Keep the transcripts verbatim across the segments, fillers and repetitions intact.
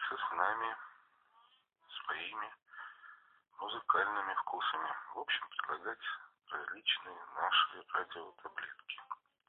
делиться с нами своими музыкальными вкусами. В общем, предлагать различные наши радиотаблетки.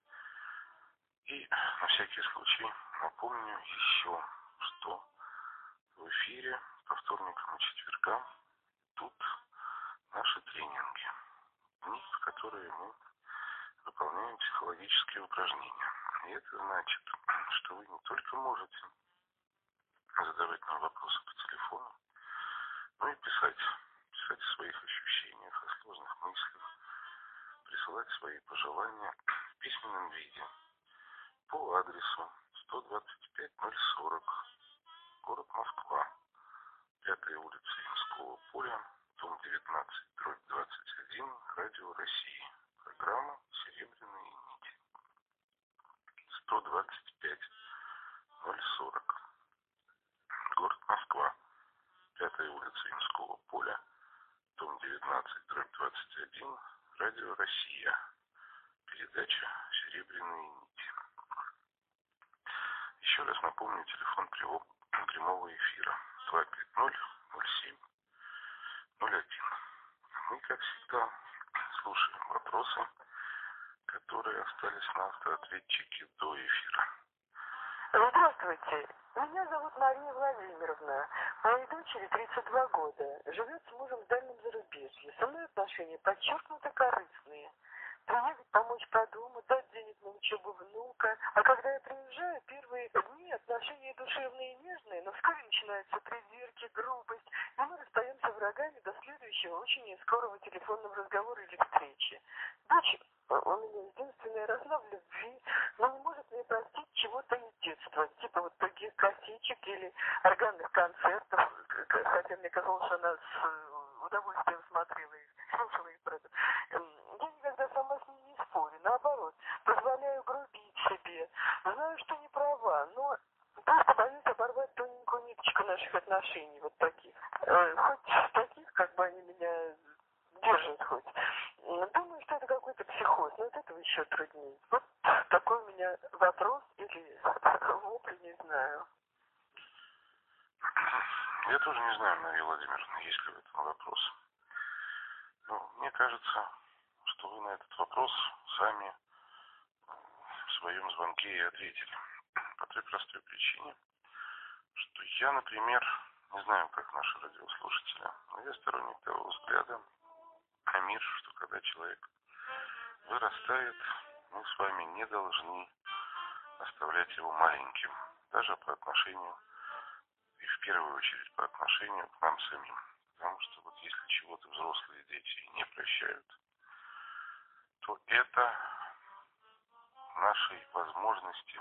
И на всякий случай напомню еще, что в эфире по вторникам и четвергам тут наши тренинги, дни, в которые мы выполняем психологические упражнения. И это значит, что вы не только можете задавать нам вопросы по телефону, но и писать, писать о своих ощущениях, о сложных мыслях, присылать свои пожелания в письменном виде по адресу сто двадцать пять ноль сорок, город Москва, пятая улица Ямского поля, дом девятнадцать, дробь двадцать один, Радио России. Программа «Серебряные нити». сто двадцать пять ноль сорок, город Москва, пятая улица Ямского поля, дом девятнадцать, дробь двадцать один, Радио Россия. Передача «Серебряные нити». Еще раз напомню телефон прямого эфира два пять ноль ноль семь ноль один. Мы, как всегда, слушаем вопросы, которые остались на автоответчике до эфира. Здравствуйте. Меня зовут Мария Владимировна. Моей дочери тридцать два года. Живет с мужем в дальнем зарубежье. Со мной отношения подчеркнуто корыстные. Приехать, помочь по дому, дать денег на учебу внука. А когда я приезжаю, первые дни отношения душевные и нежные, но вскоре начинаются придирки, грубость, и мы расстаемся врагами до следующего, очень скорого телефонного разговора или встречи. Дочь у меня единственная, росла в любви, но не может мне простить чего-то из детства, типа вот таких косичек или органных концертов, хотя мне казалось, что она с удовольствием смотрела их, слушала их про это. Я никогда сама с ней не спорю, наоборот, позволяю грубить себе. Знаю, что не права, но просто боюсь оборвать тоненькую ниточку наших отношений, вот таких. Хоть таких, как бы они меня держат хоть. Думаю, что это какой-то психоз, но от этого еще труднее. Вот такой у меня вопрос или вопль, не знаю. Я тоже не знаю, Мария Владимировна, есть ли в этом вопрос. Но мне кажется, что вы на этот вопрос сами в своем звонке и ответили. По той простой причине, что я, например, не знаю, как наши радиослушатели, но я сторонник того взгляда на мир, что когда человек вырастает, мы с вами не должны оставлять его маленьким, даже по отношению, и в первую очередь по отношению к нам самим. Потому что вот если чего-то взрослые дети не прощают, то это нашей возможности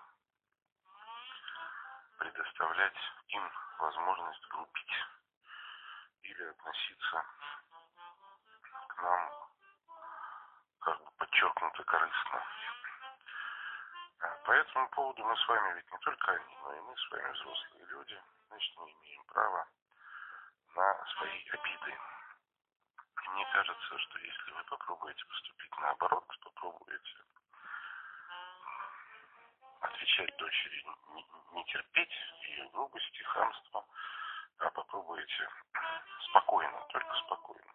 предоставлять им возможность грубить или относиться к нам как бы подчеркнуто корыстно. По этому поводу мы с вами ведь не только они, но и мы с вами взрослые люди, значит, мы имеем право на свои обиды. И мне кажется, что если вы попробуете поступить наоборот, попробуете отвечать дочери, не, не терпеть ее грубости, хамства, а попробуете спокойно, только спокойно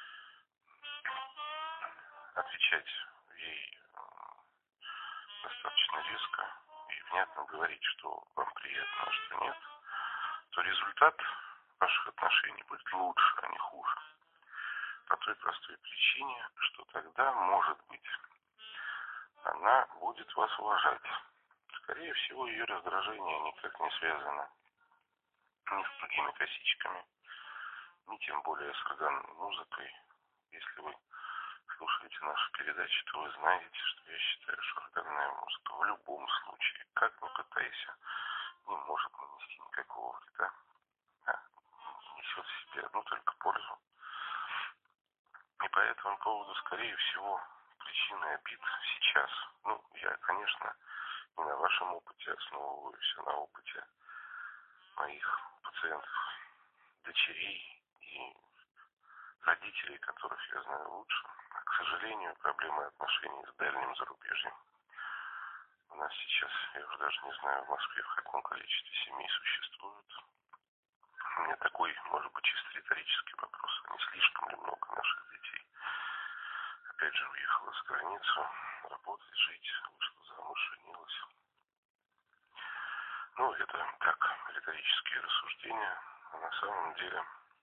отвечать ей достаточно резко и внятно говорить, что вам приятно, а что нет, то результат ваших отношений будет лучше, а не хуже. По той простой причине, что тогда, может быть, она будет вас уважать. Скорее всего, ее раздражение никак не связано ни с другими косичками, ни тем более с органной музыкой. Если вы слушаете наши передачи, то вы знаете, что я считаю, что органная музыка в любом случае, как ни пытайся, не может нанести никакого вреда, а несет в себе одну только пользу. И по этому поводу, скорее всего, причины обид сейчас, ну, я, конечно, не на вашем опыте основываюсь, а на опыте моих пациентов, дочерей и родителей, которых я знаю лучше. А, к сожалению, проблемы отношений с дальним зарубежьем у нас сейчас, я уже даже не знаю, в Москве в каком количестве семей существуют. У меня такой, может быть, чисто риторический вопрос. Не слишком ли много наших детей опять же уехала за границу, работать, жить, вышла замуж, женилась? Ну, это так, риторические рассуждения. А на самом деле,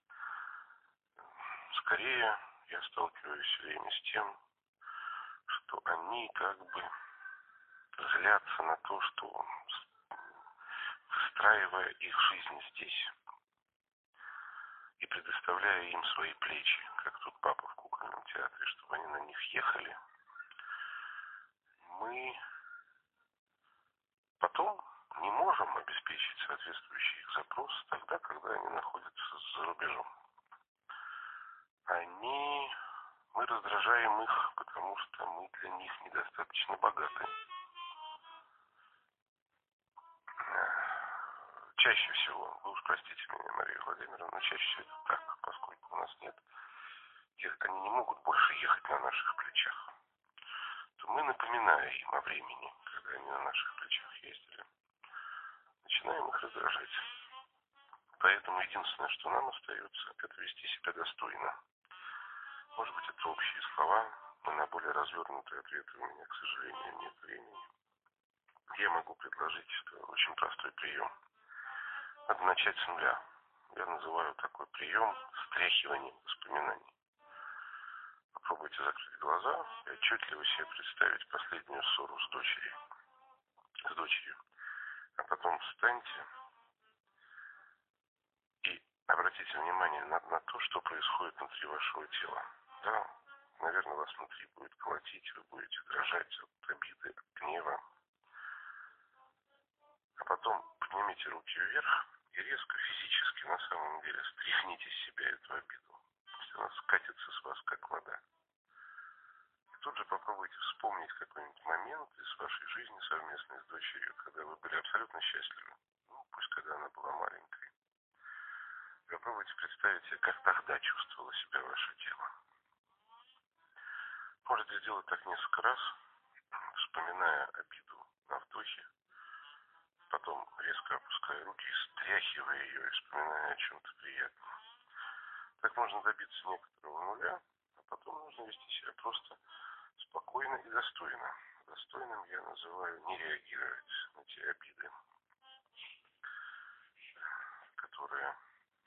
скорее я сталкиваюсь все время с тем, что они как бы злятся на то, что, выстраивая их жизнь здесь и предоставляя им свои плечи, как тут папа в кукольном театре, чтобы они на них ехали, мы потом не можем обеспечить соответствующий их запрос тогда, когда они находятся за рубежом. Они, мы раздражаем их, потому что мы для них недостаточно богаты. Чаще всего, вы уж простите меня, Мария Владимировна, но чаще всего это так, поскольку у нас нет, они не могут больше ехать на наших плечах, то мы, напоминая им о времени, когда они на наших плечах ездили, начинаем их раздражать. Поэтому единственное, что нам остается, это вести себя достойно. Может быть, это общие слова, но на более развернутые ответы у меня, к сожалению, нет времени. Я могу предложить очень простой прием. Надо начать с нуля. Я называю такой прием стряхиванием воспоминаний. Попробуйте закрыть глаза и отчетливо себе представить последнюю ссору с дочерью. С дочерью. А потом встаньте и обратите внимание на, на то, что происходит внутри вашего тела. Да, наверное, вас внутри будет колотить, вы будете дрожать от обиды, от гнева. А потом поднимите руки вверх и резко физически, на самом деле, стряхните с себя эту обиду. Пусть она скатится с вас, как вода. И тут же попробуйте вспомнить какой-нибудь момент из вашей жизни совместной с дочерью, когда вы были абсолютно счастливы. Ну, пусть когда она была маленькой. Попробуйте представить себе, как тогда чувствовало себя ваше тело. Можете сделать так несколько раз, вспоминая обиду на вдохе, потом резко опуская руки, стряхивая ее и вспоминая о чем-то приятном. Так можно добиться некоторого нуля, а потом нужно вести себя просто спокойно и достойно. Достойным я называю не реагировать на те обиды, которые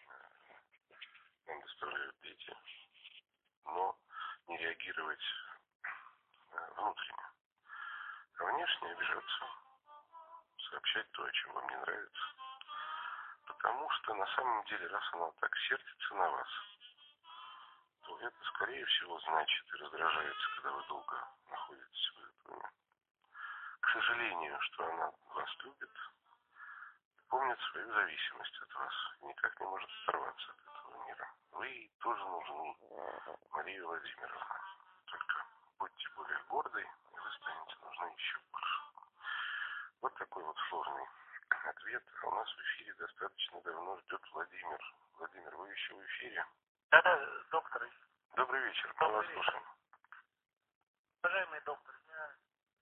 нам доставляют дети, но не реагировать внутренне. А внешне обижаться, сообщать то, о чем вам не нравится. Потому что на самом деле, раз она так сердится на вас, то это, скорее всего, значит и раздражается, когда вы долго находитесь в этом доме. К сожалению, что она вас любит, помнит свою зависимость от вас, никак не может оторваться от этого мира. Вы ей тоже нужны, Мария Владимировна. Только будьте более гордой, и вы станете нужны еще больше. Вот такой вот сложный ответ. А у нас в эфире достаточно давно ждет Владимир. Владимир, вы еще в эфире? Да-да, доктор. Добрый вечер, мы вас слушаем. Уважаемый доктор, я...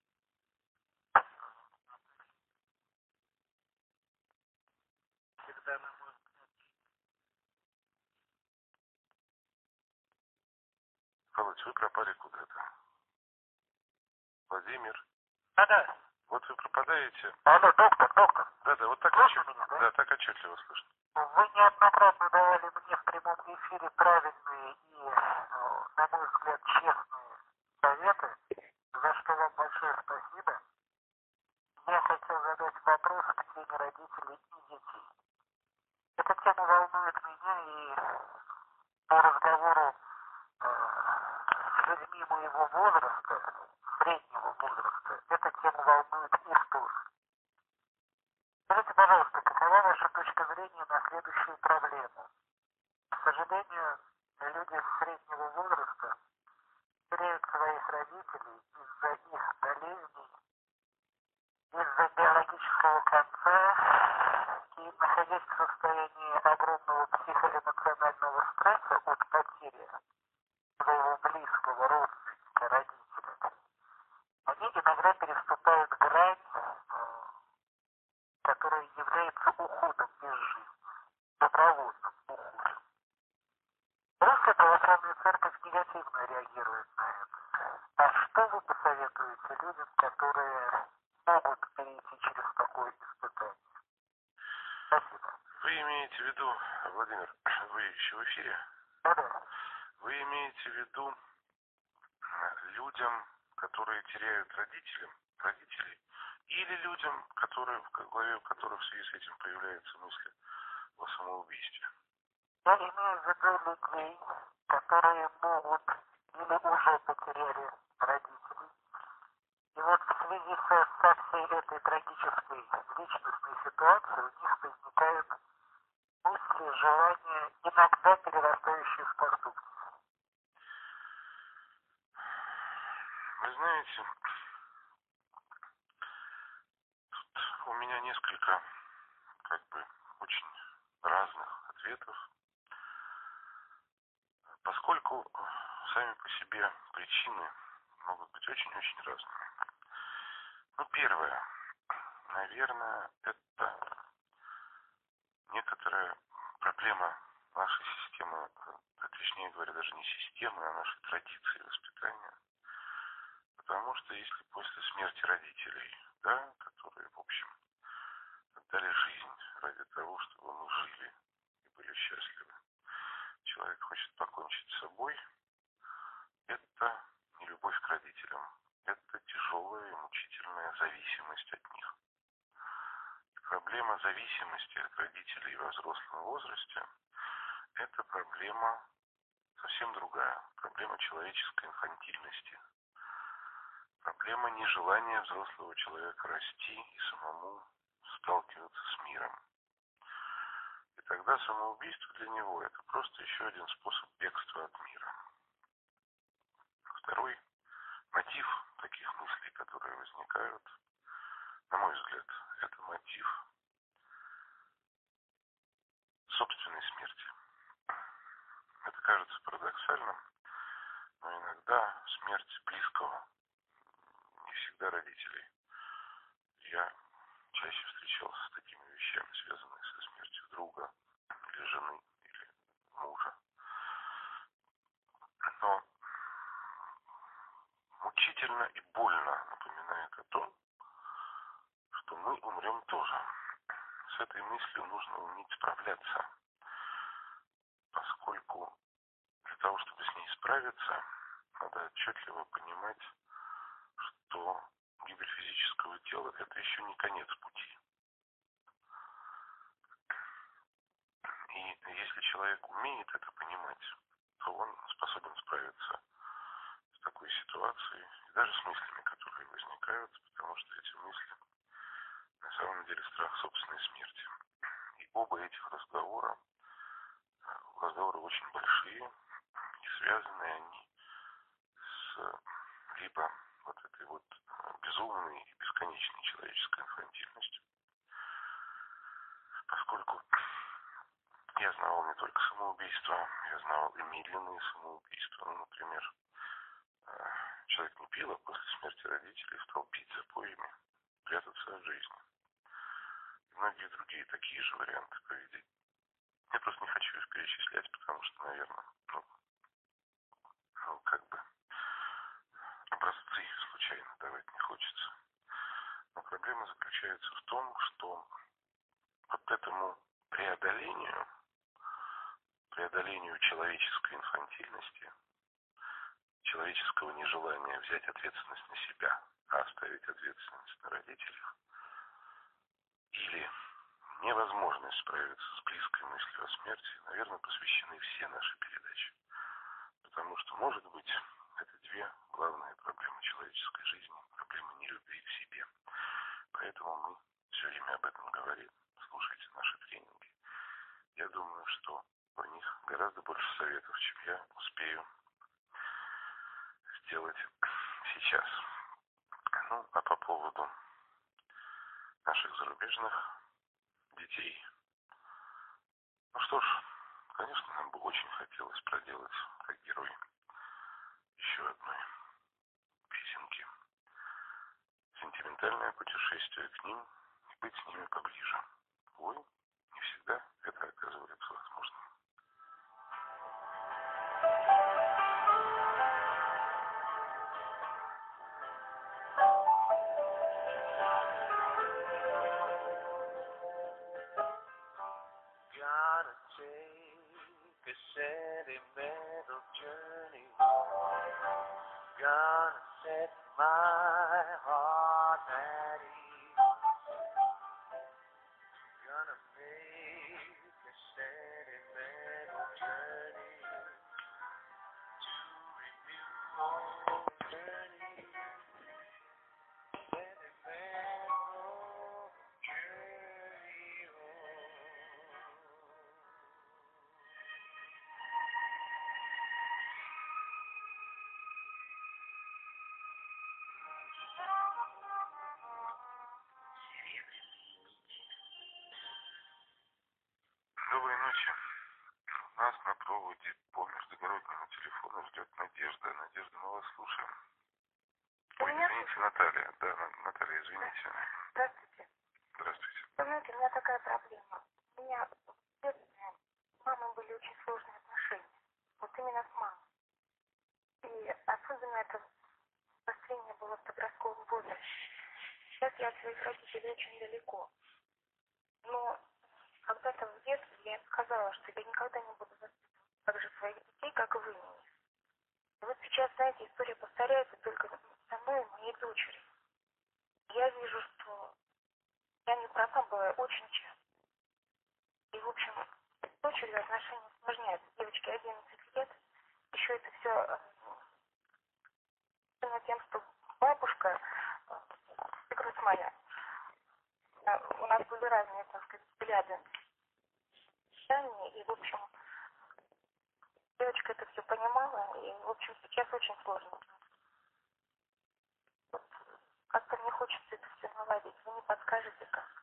Когда мы можем... Володь, вы пропали куда-то. Владимир? Да-да. Вот вы пропадаете. Алло, доктор, доктор. Да-да, вот так, Слышите отчет... меня, да? да, так отчетливо слышно. Вы неоднократно давали мне в прямом эфире правильные и, на мой взгляд, честные советы, за что вам большое спасибо. Я хотел задать вопрос к теме родителей и детей. Эта тема волнует меня, и по разговору э, с людьми моего возраста, среднего возраста, эта тема волнует их тоже. Скажите, пожалуйста, какова ваша точка зрения на следующую проблему? К сожалению, люди среднего возраста теряют своих родителей из-за их болезней, из-за биологического конца, и находясь в состоянии огромного психоэмоционального стресса от потери своего близкого родственника, родителя, они иногда переступают грань, которая является уходом из жизни, добровольно. экспертов негативно реагируют на это. А что вы посоветуете людям, которые могут перейти через такое испытание? Спасибо. Вы имеете в виду, Владимир, вы еще в эфире? Да-да. Вы имеете в виду людям, которые теряют родителям, родителей, или людям, которые, в голове которых в связи с этим появляются мысли о самоубийстве? Я имею в виду людей, которые могут или уже потеряли родителей. И вот в связи со, со всей этой трагической личностной ситуацией у них возникают мысли, желания, иногда перерастающие в поступки. Вы знаете, тут у меня несколько, как бы, очень разных ответов, поскольку сами по себе причины могут быть очень-очень разными. Ну, первое, наверное, это некоторая проблема нашей системы, точнее говоря, даже не системы, а нашей традиции воспитания. Потому что если после смерти родителей, да, которые, в общем, отдали жизнь ради того, чтобы мы жили и были счастливы, человек хочет покончить с собой, это не любовь к родителям, это тяжелая и мучительная зависимость от них. И проблема зависимости от родителей во взрослом возрасте – это проблема совсем другая, проблема человеческой инфантильности. Проблема нежелания взрослого человека расти и самому сталкиваться с миром. И тогда самоубийство для него – это просто еще один способ бегства от мира. Второй мотив таких мыслей, которые возникают, на мой взгляд, это мотив собственной смерти. Это кажется парадоксальным, но иногда смерть близкого, не всегда родителей. Я чаще встречался с такими вещами, связанными со смертью друга или жены, или мужа. Но мучительно и больно напоминает о том, что мы умрем тоже. С этой мыслью нужно уметь справляться, поскольку для того, чтобы с ней справиться, надо отчетливо понимать, что гибель физического тела – это еще не конец пути. И если человек умеет это понимать, то он способен справиться с такой ситуацией и даже с мыслями, которые возникают, потому что эти мысли на самом деле страх собственной смерти. И оба этих разговора, разговоры очень большие, и связаны они с либо вот этой вот безумной и бесконечной человеческой инфантильностью, поскольку я знал не только самоубийство, я знал и медленные самоубийства. Ну, например, человек не пил, а после смерти родителей стал пить запоями, прятаться от жизни. И многие другие такие же варианты поведения. Я просто не хочу их перечислять, потому что, наверное, ну, ну как бы образцы случайно давать не хочется. Но проблема заключается в том, что вот этому преодолению, преодолению человеческой инфантильности, человеческого нежелания взять ответственность на себя, а оставить ответственность на родителях, или невозможность справиться с близкой мыслью о смерти, наверное, посвящены все наши передачи. Потому что, может быть, это две главные проблемы человеческой жизни, проблемы нелюбви к себе. Поэтому мы все время об этом говорим. Слушайте наши тренинги. Я думаю, что в них гораздо больше советов, чем я успею сделать сейчас. Ну, а по поводу наших зарубежных детей. Ну что ж, конечно, нам бы очень хотелось проделать, как герой, еще одной песенки. Сентиментальное путешествие к ним и быть с ними поближе. Увы, не всегда это оказывается возможным. gonna set my heart at ease. Gonna make a sentimental journey to renew old journey. Sentimental journey home. Доброй ночи. Нас на проводе по междугороднему телефону ждет Надежда. Надежда, мы вас слушаем. Ой, извините, Наталья. Да, Наталья, извините. Здравствуйте. Здравствуйте. Вы знаете, у меня такая проблема. У меня в детстве с мамой были очень сложные отношения. Вот именно с мамой. И особенно это обострение было в подростковом возрасте. Сейчас я от своих родителей очень далеко. Но когда-то в детстве я им сказала, что я никогда не буду воспитывать так же своих детей, как вы меня. И вот сейчас, знаете, история повторяется только со мной и моей дочерью. Я вижу, что я не права была очень часто. И, в общем, с дочерью отношения усложняются. Девочке одиннадцать лет. Еще это все связано тем, что бабушка, свекровь моя, у нас были разные, так сказать, взгляды. И, в общем, девочка это все понимала, и, в общем, сейчас очень сложно. Вот, как-то мне хочется это все наладить. Вы не подскажете, как?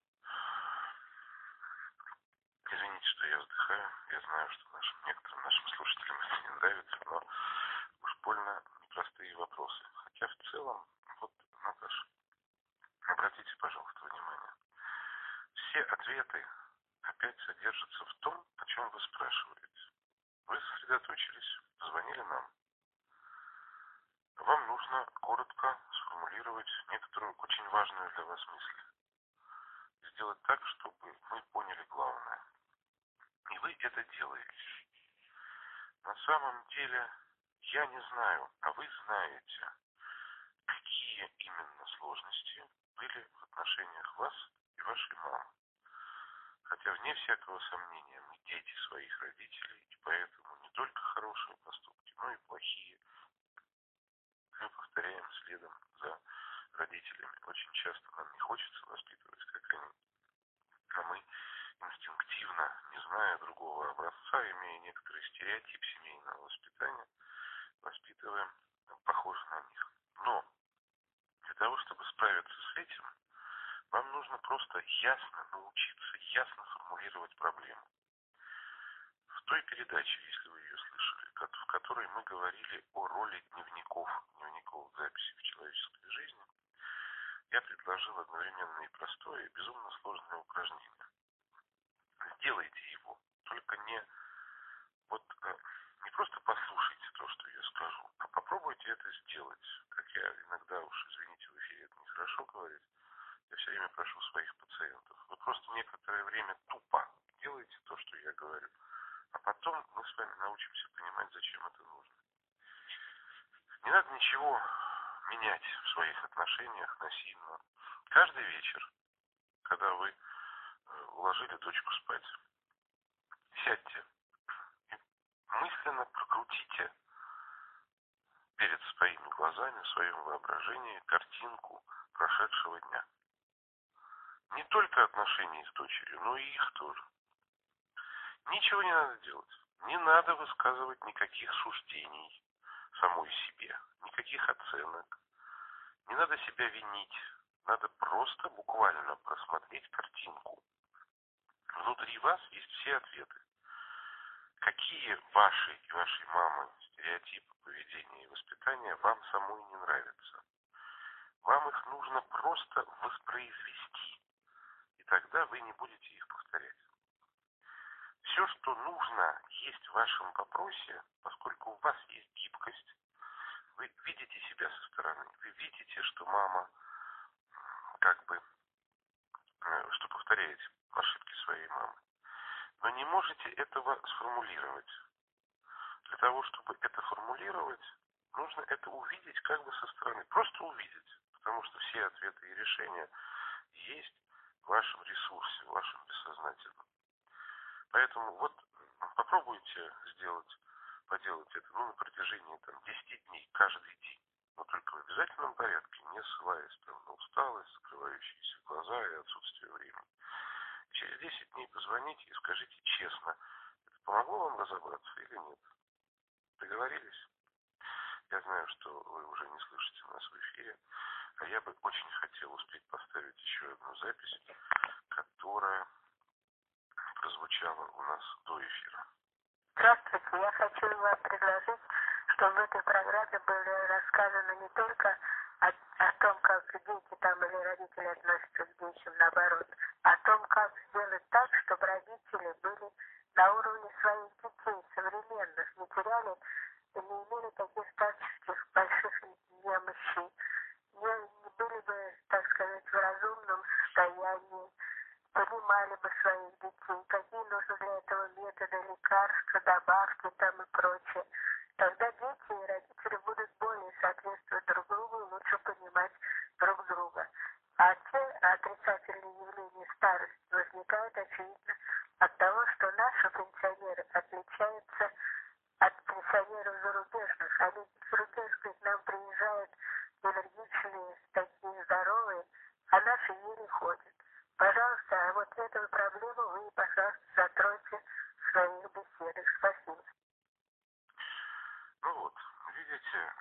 Извините, что я вздыхаю. Я знаю, что нашим, некоторым нашим слушателям это не нравится, но уж больно непростые вопросы. Хотя в целом, вот, Наташа, обратите, пожалуйста, внимание. Все ответы опять содержатся в том, о чем вы спрашиваете. Вы сосредоточились, позвонили нам. Вам нужно коротко сформулировать некоторую очень важную для вас мысль. Сделать так, чтобы мы поняли главное. И вы это делаете. На самом деле, я не знаю, а вы знаете, какие именно сложности были в отношениях вас и вашей мамы. Хотя, вне всякого сомнения, мы дети своих родителей, и поэтому не только хорошие поступки, но и плохие мы повторяем следом за родителями. Очень часто нам не хочется воспитывать, как они. А мы инстинктивно, не зная другого образца, имея некоторый стереотип семейного воспитания, воспитываем похожих на них. Но для того, чтобы справиться с этим, вам нужно просто ясно научиться, ясно формулировать проблему. В той передаче, если вы ее слышали, в которой мы говорили о роли дневников, дневников записи в человеческой жизни, я предложил одновременно и простое, и безумно сложное упражнение. Сделайте его, только не, вот, не просто послушайте то, что я скажу, а попробуйте это сделать. Как я иногда уж, извините, в эфире это нехорошо говорить, я все время прошу своих пациентов. Вы просто некоторое время тупо делайте то, что я говорю. А потом мы с вами научимся понимать, зачем это нужно. Не надо ничего менять в своих отношениях насильно. Каждый вечер, когда вы уложили дочку спать, сядьте и мысленно прокрутите перед своими глазами, в своем воображении картинку прошедшего дня. Не только отношения с дочерью, но и их тоже. Ничего не надо делать. Не надо высказывать никаких суждений самой себе, никаких оценок. Не надо себя винить. Надо просто буквально просмотреть картинку. Внутри вас есть все ответы. Какие ваши и вашей мамы стереотипы поведения и воспитания вам самой не нравятся. Вам их нужно просто воспроизвести. И тогда вы не будете их повторять. Все, что нужно, есть в вашем вопросе, поскольку у вас есть гибкость. Вы видите себя со стороны. Вы видите, что мама как бы, что повторяете ошибки своей мамы. Но не можете этого сформулировать. Для того, чтобы это формулировать, нужно это увидеть как бы со стороны. Просто увидеть. Потому что все ответы и решения есть в вашем ресурсе, в вашем бессознательном. Поэтому вот попробуйте сделать, поделать это ну, на протяжении там, десяти дней, каждый день. Но только в обязательном порядке, не ссылаясь там, на усталость, скрывающиеся глаза и отсутствие времени. Через десять дней позвоните и скажите честно, это помогло вам разобраться или нет. Договорились? Я знаю, что вы уже не слышите нас в эфире, а я бы очень хотел успеть поставить еще одну запись, которая прозвучала у нас до эфира. Здравствуйте, я хочу вам предложить, чтобы в этой программе были рассказаны не только о, о том, как дети там или родители относятся к детям, наоборот, а о том, как сделать так, чтобы родители были на уровне своих детей, современных, не теряли, не имели таких старческих больших немощей, не, не были бы, так сказать, в разумном состоянии, понимали бы своих детей, какие нужны для этого методы, лекарства, добавки там и прочее. Тогда дети и родители будут более соответствовать друг другу и лучше понимать друг друга. А те отрицательные явления старости возникают, очевидно, от того, что наши пенсионеры отличаются от пенсионеров зарубежных. Они зарубежные к нам приезжают энергичные, такие здоровые, а наши еле ходят. Пожалуйста, а вот эту проблему вы, пожалуйста, закройте в своих беседах. Спасибо. Ну вот, видите,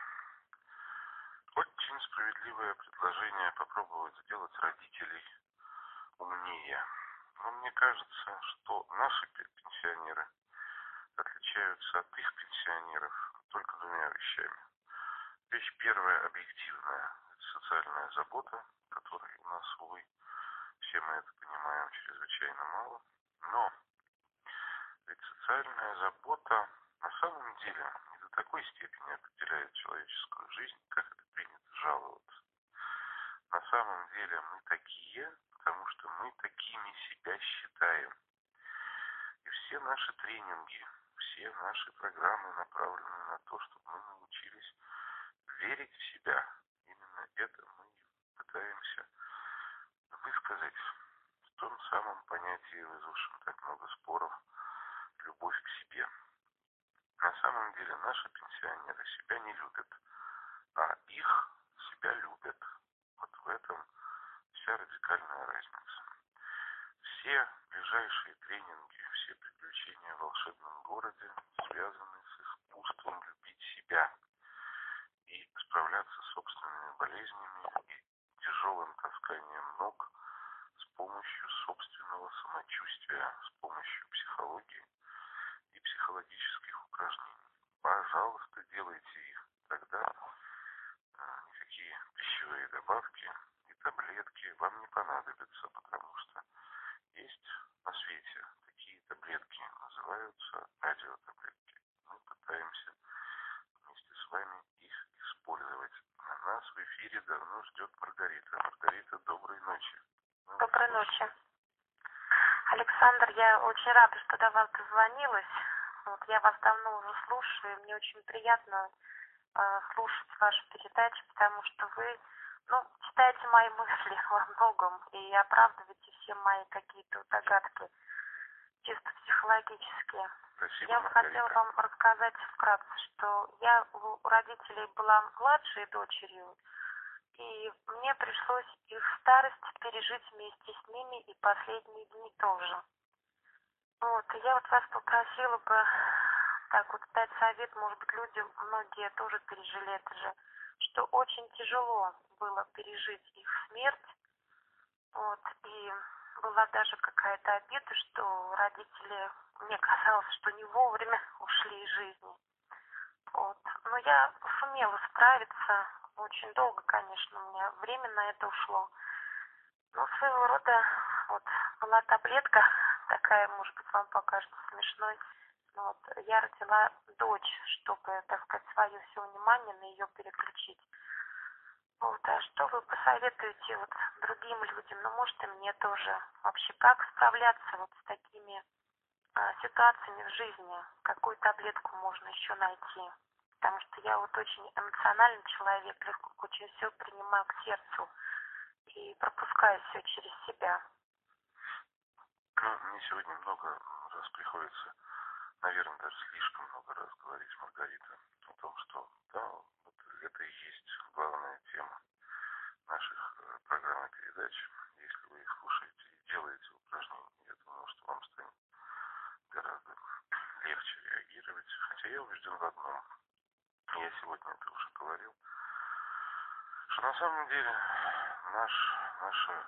очень справедливое предложение попробовать сделать родителей умнее. Но мне кажется, что наши пенсионеры отличаются от их пенсионеров только двумя вещами. Вещь первая объективная, это социальная забота, которой у нас, увы, все мы это понимаем, чрезвычайно мало. Но ведь социальная забота на самом деле не до такой степени определяет человеческую жизнь, как это принято жаловаться. На самом деле мы такие, потому что мы такими себя считаем. И все наши тренинги, все наши программы направлены на то, чтобы мы научились верить в себя. Именно это мы пытаемся высказать в том самом понятии, вызвавшем так много споров, любовь к себе. На самом деле наши пенсионеры себя не любят, а их себя любят. Вот в этом вся радикальная разница. Все ближайшие тренинги, все приключения в волшебном городе связаны с искусством любить себя и справляться с собственными болезнями и тяжелым тасканием ног с помощью собственного самочувствия, с помощью психологии и психологических упражнений. Пожалуйста, делайте их. Тогда а, никакие пищевые добавки и таблетки вам не понадобятся, потому что есть на свете такие таблетки, называются радиотаблетки. Мы пытаемся вместе с вами их использовать. А нас в эфире давно ждет Маргарита. Маргарита, доброй ночи. Доброй ночи. Александр, я очень рада, что до вас дозвонилась. Вот, я вас давно уже слушаю, мне очень приятно э, слушать ваши передачи, потому что вы, ну, читаете мои мысли во многом и оправдываете все мои какие-то догадки, чисто психологические. Спасибо, я бы хотела вам рассказать вкратце, что я у родителей была младшей дочерью, и мне пришлось их старость пережить вместе с ними и последние дни тоже. Вот, и я вот вас попросила бы так вот дать совет, может быть, людям, многие тоже пережили это же, что очень тяжело было пережить их смерть. Вот, и была даже какая-то обида, что родители, мне казалось, что не вовремя ушли из жизни. Вот. Но я сумела справиться, очень долго, конечно, у меня время на это ушло. Но своего рода вот была таблетка, такая, может быть, вам покажется смешной. Вот, я родила дочь, чтобы, так сказать, свое все внимание на ее переключить. Вот, а что вы посоветуете вот другим людям, ну, может, и мне тоже, вообще, как справляться вот с такими а, ситуациями в жизни? Какую таблетку можно еще найти? потому что я вот очень эмоциональный человек, легко очень все принимаю к сердцу и пропускаю все через себя. Ну, мне сегодня много раз приходится, наверное, даже слишком много раз говорить, Маргарита, о том, что, да, вот это и есть главная тема наших э, программ и передач. Если вы их слушаете и делаете упражнения, я думаю, что вам станет гораздо легче реагировать. Хотя я убежден в одном, я сегодня это уже говорил, что на самом деле наш, наше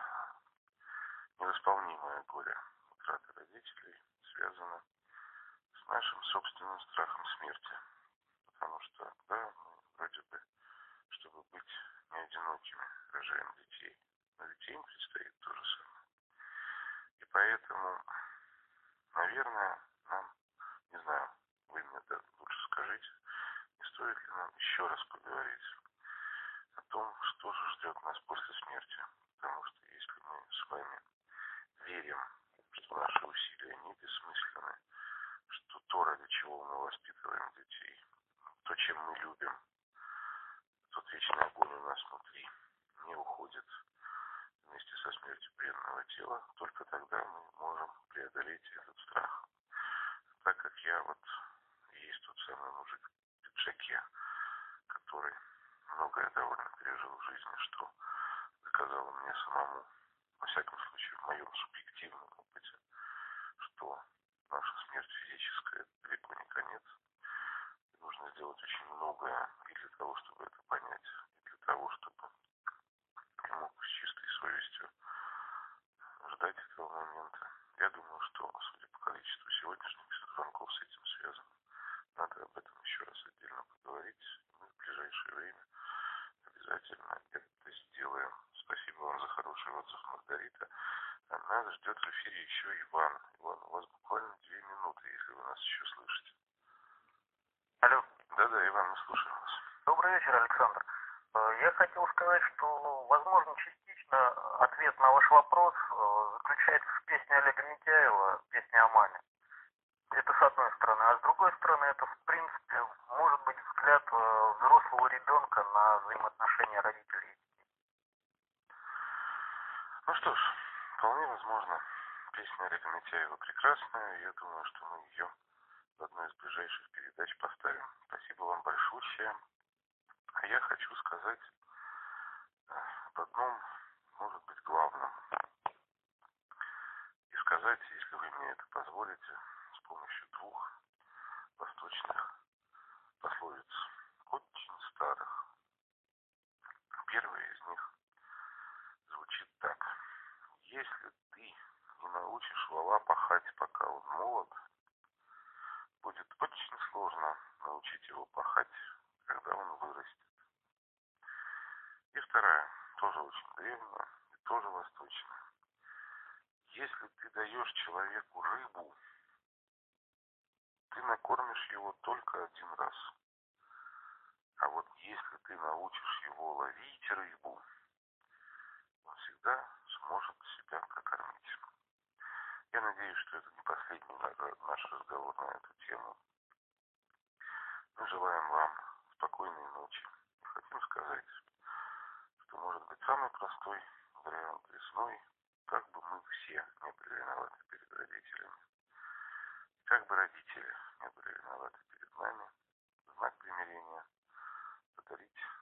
невосполнимое горе утраты родителей связано с нашим собственным страхом смерти. Потому что, да, мы вроде бы, чтобы быть не одинокими, рожаем детей, но детей им предстоит то же самое. И поэтому, наверное, нам, не знаю, вы мне да, лучше скажите, не стоит ли нам еще раз поговорить о том, что же ждет нас после смерти. Потому что если мы с вами верим, что наши усилия не бессмысленны, что то, ради чего мы воспитываем детей, то, чем мы любим, тот вечный огонь у нас внутри не уходит вместе со смертью бренного тела, только тогда мы можем преодолеть этот страх. Так как я вот есть тот самый мужик в пиджаке, который многое довольно пережил в жизни, что доказало мне самому, во всяком случае, в моем субъективном опыте, что наша смерть физическая далеко не конец. И нужно сделать очень многое и для того, чтобы это понять, и для того, чтобы я мог с чистой совестью ждать этого момента. Я думаю, что, судя по количеству сегодняшних звонков, с этим связано. Надо об этом еще раз отдельно поговорить. Мы в ближайшее время обязательно это сделаем. Спасибо вам за хороший отзыв, Маргарита. А нас ждет в эфире еще Иван. Иван, у вас буквально две минуты, если вы нас еще слышите. Алло. Да-да, Иван, мы слушаем вас. Добрый вечер, Александр. Я хотел сказать, что, возможно, частично ответ на ваш вопрос заключается в песне Олега Митяева, песне о маме. Это с одной стороны. А с другой стороны, это, в принципе, может быть взгляд взрослого ребенка на взаимоотношения родителей. Ну что ж, вполне возможно, песня Олега Митяева прекрасная. Я думаю, что мы ее в одной из ближайших передач поставим. Спасибо вам большое. А я хочу сказать об одном, может быть, главном. И сказать, если вы мне это позволите, с помощью двух восточных пословиц, очень старых. Первая из них звучит так. Если ты не научишь вола пахать, пока он молод, будет очень сложно научить его пахать, когда он вырастет. И вторая, тоже очень древняя и тоже восточная. Если ты даешь человеку рыбу, ты накормишь его только один раз. А вот если ты научишь его ловить рыбу, он всегда сможет себя прокормить. Я надеюсь, что это не последний наш разговор на эту тему. Мы желаем вам спокойной ночи. И хотим сказать, что, может быть, самый простой вариант весной, как бы мы все не были виноваты перед родителями, как бы родители не были виноваты перед нами, в знак примирения подарить